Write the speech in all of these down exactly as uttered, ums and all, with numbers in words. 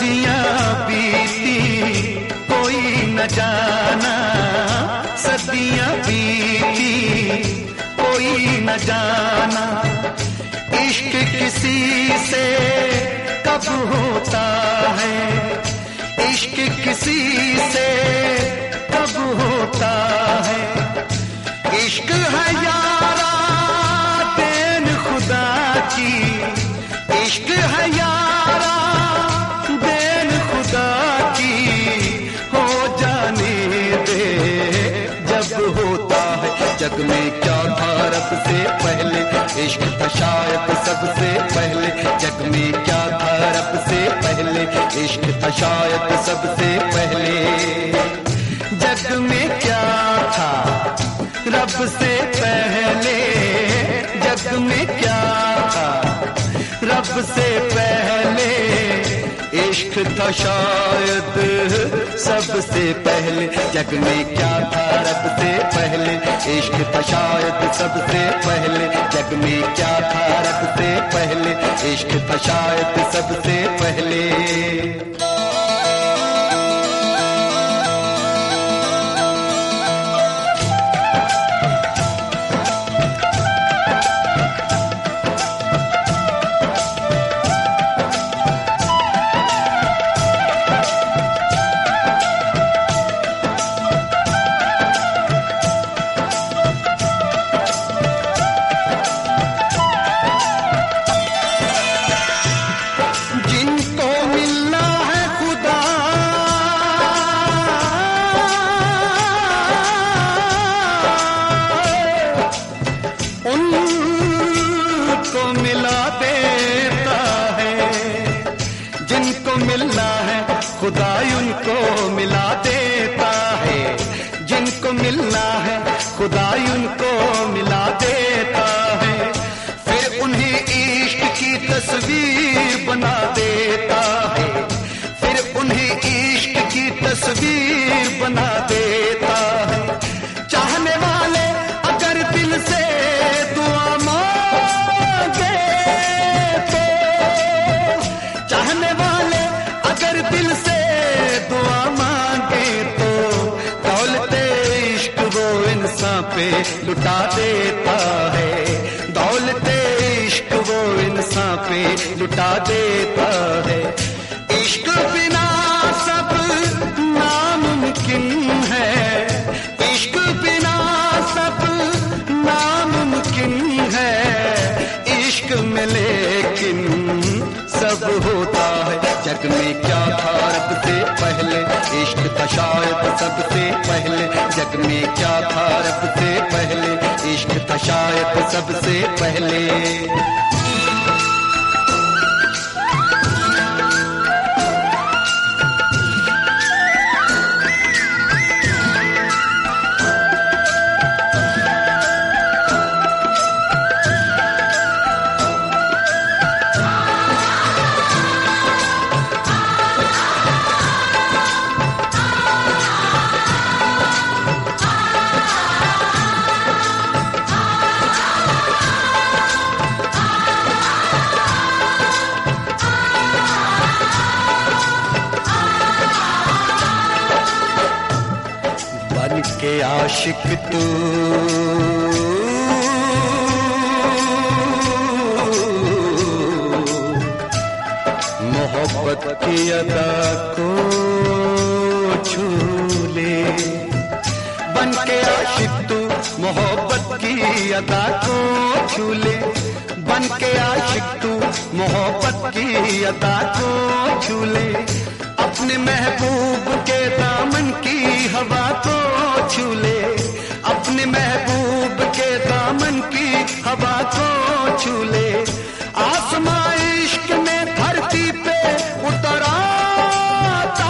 सदियां बीती कोई न जाना, सदियां बीती कोई न जाना। इश्क किसी से कब होता है, इश्क किसी से कब होता है। इश्क है यारा देन खुदा की, इश्क है यारा देन खुदा की। हो जाने दे जब होता है, जग में क्या था रब से पहले, इश्क था शायद सबसे पहले। जग में क्या था रब से पहले, इश्क था शायद सबसे पहले। जग में क्या था रब से पहले, जग में क्या था रब से पहले। इश्क था शायद सबसे पहले। जग में क्या था रब से पहले, इश्क था शायद सबसे पहले। जग में क्या था रब से पहले, इश्क था शायद सबसे पहले। मिलना है खुदा उनको मिला देता है, जिनको मिलना है खुदा उनको मिला देता है। फिर उन्हें इश्क की तस्वीर बना देता है, फिर उन्हें इश्क की तस्वीर बना देता है। चाहने वाले अगर दिल से दुआ मांगे तो, चाहने वाले अगर दिल से दुआ मांगे तो, दौलते इश्क वो इंसान पे लुटा देता है, दौलते इश्क वो इंसान पे लुटा देता है। इश्क बिना सब नामुमकिन है, इश्क बिना सब नामुमकिन है। इश्क में लेकिन सब होता है। जग में क्या था रब से पहले, इश्क था शायद सबसे पहले। जग में क्या था रब से पहले, इश्क था शायद सबसे पहले। के आशिक तू मोहब्बत की अदा को छू ले, बन के आशिक तू मोहब्बत की अदा को छू ले, बन के आशिक तू मोहब्बत की अदा को छू ले। अपने महबूब के दामन की हवा को छू ले, अपने महबूब के दामन की हवा को छू ले। आसमां इश्क में धरती पे उतर आता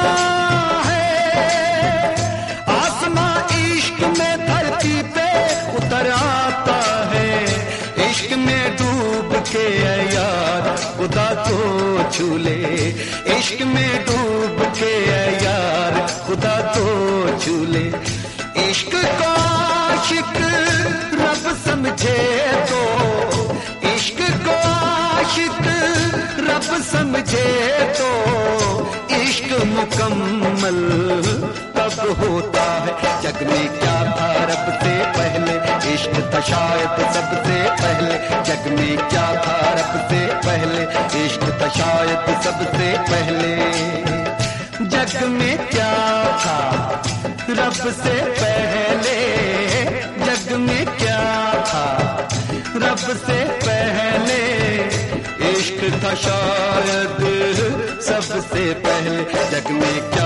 है, आसमां इश्क में धरती पे उतर आता है। इश्क में डूब के यार खुदा को छू ले, इश्क में डूब के यार खुदा को छू ले। इश्क को आशिक रब समझे तो, इश्क को आशिक रब समझे समझे तो इश्क मुकम्मल तब होता है। जग में क्या था रब से पहले, इश्क था शायद सबसे पहले। जग में क्या था रब से पहले, इश्क था शायद सबसे पहले। जग में क्या था रब से पहले, जग में क्या था रब से पहले, इश्क था शायद सबसे पहले। जग में क्या